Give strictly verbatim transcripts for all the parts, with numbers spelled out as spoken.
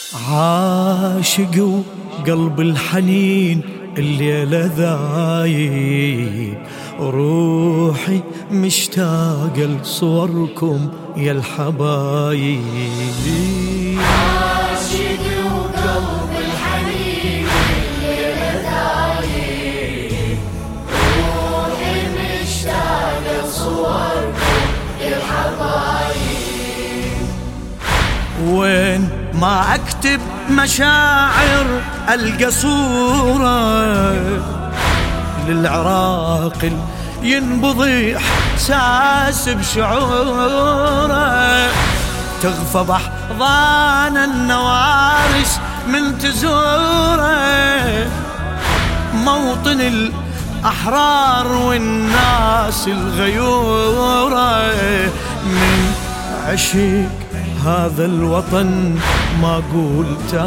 عاشق وقلب الحنين الليلة ذايب، روحي مشتاقة لصوركم يا الحبايب. عاشق وقلب الحنين الليلة ذايب، روحي مشتاقة لصوركم يا الحبايب. وين ما أكتب مشاعر ألقى صورة للعراق ينبضي إحساس بشعوره، تغفى بأحضان النوارس من تزوره، موطن الأحرار والناس الغيورة. من عشق هذا الوطن ما قول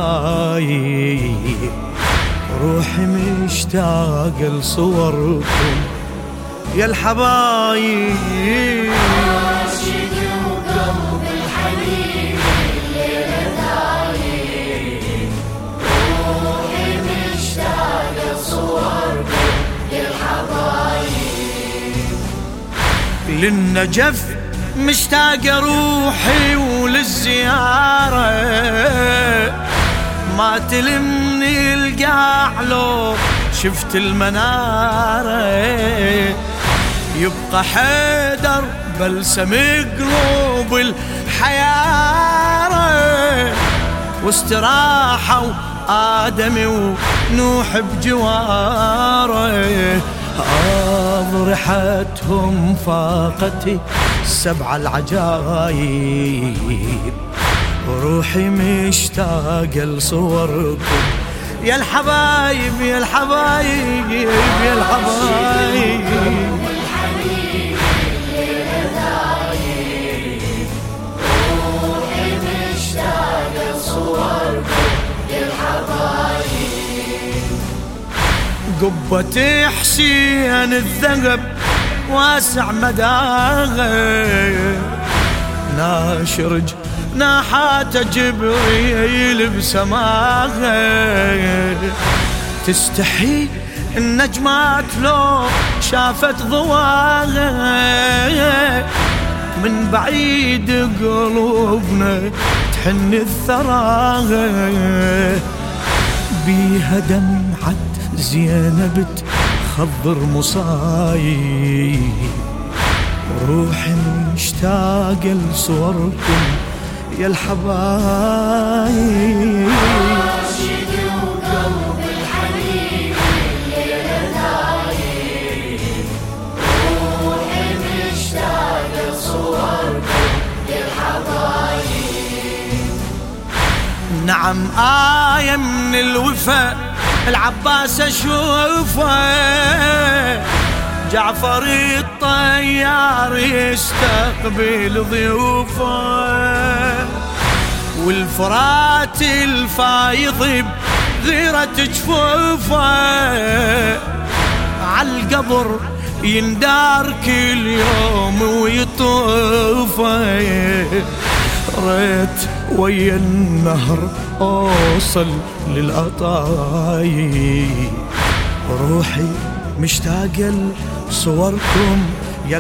تايب، روحي مشتاقة لصوركم يا الحبايب. عاشق وقلب الحنين الليلة ذايب، روحي مشتاقة لصوركم يا الحبايب. للنجف مشتاقة روحي وللزيارة، ما تلمني القاع لو شفت المنارة، يبقى حيدر بلسم قلوب الحيارة، واستراحة وآدمي ونوح بجواره، أضرحتهم فاقتي سبع العجايب، روحي مشتاقة لصوركم يا الحبايب يا الحبايب يا الحبايب. روحي مشتاقة لصوركم يا الحبايب. قبة حسين الذهب واسع مداغه، ناشر جناحات جبريل بسماغه، تستحي النجمات لو شافت ضواغه، من بعيد قلوبنا تحن الثراغه، بيها دمعة زينب تخضر مصايب، روحي مشتاقة لصوركم يا الحبايب. عاشق وقلب الحنين الليلة ذايب، روحي مشتاقة لصوركم يا الحبايب. نعم آية من الوفا العباس أشوفه، جعفر الطيار يستقبل ضيوفه، والفرات الفايض بغيرة جفوفه، عالقبر يندار كل يوم ويطوفه، ريت ويا النهر أوصل للأطايب، روحي مشتاقة لصوركم يا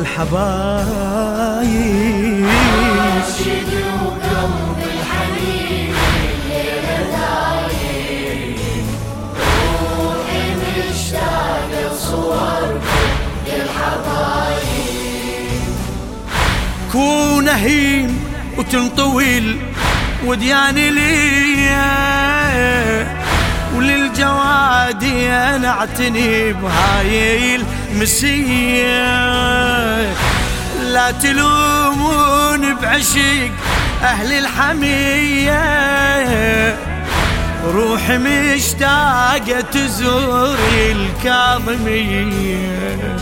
الحبايب. عاشق وقلب الحنين الليلة ذايب، روحي مشتاقة لصوركم يا الحبايب. كون هين وتنطويل ودياني ليا، وللجواد انا اعتني بهاي المسيه، لا تلومون بعشق اهل الحميه، روحي مشتاقة تزور الكاظميه،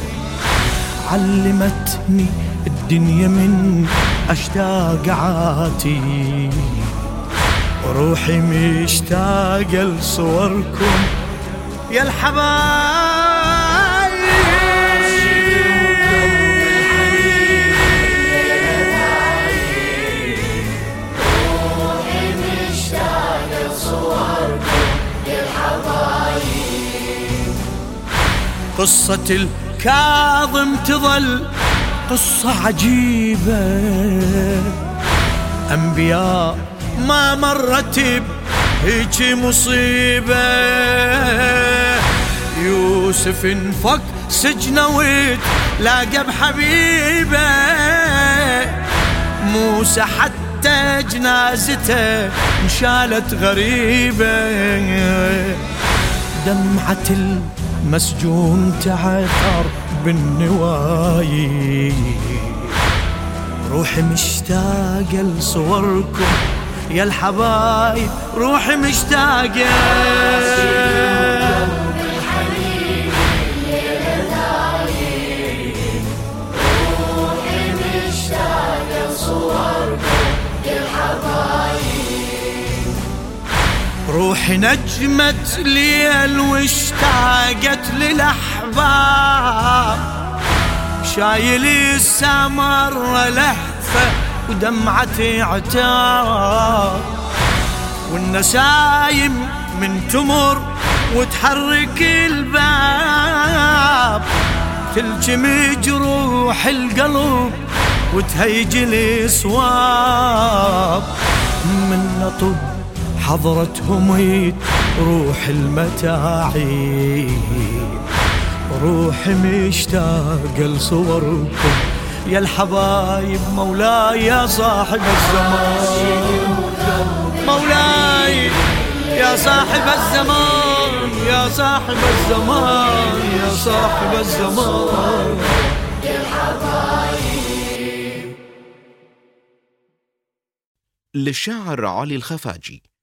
علمتني الدنيا من اشتاق عاتي، روحي مشتاقة لصوركم يا الحبايب. روحي مشتاقة صوركم يا الحبايب. قصة الكاظم تظل قصة عجيبة، أنبياء ما مرت بهيج مصيبة. يوسف انفك سجنه وتلاقى بحبيبه، موسى حتى جنازته انشالت غريبة. دمعة المسجون تعثر بالنوايا، روحي مشتاقة لصوركم يا الحبايب، روحي مشتاقة. روحي نجمت ليل واشتاقت للأحباب، شايل السمر لهفة ودمعتي عتاب، والنسايم من تمر وتحرك الباب، تلجم جروح القلب وتهيج الاسواب. من نطب حضرتهم روح المتاعب، روحي مشتاقة لصوركم يا الحبايب. مولاي يا صاحب الزمان، مولاي يا صاحب الزمان، يا صاحب الزمان، يا صاحب الزمان يا الحبايب. للشاعر علي الخفاجي.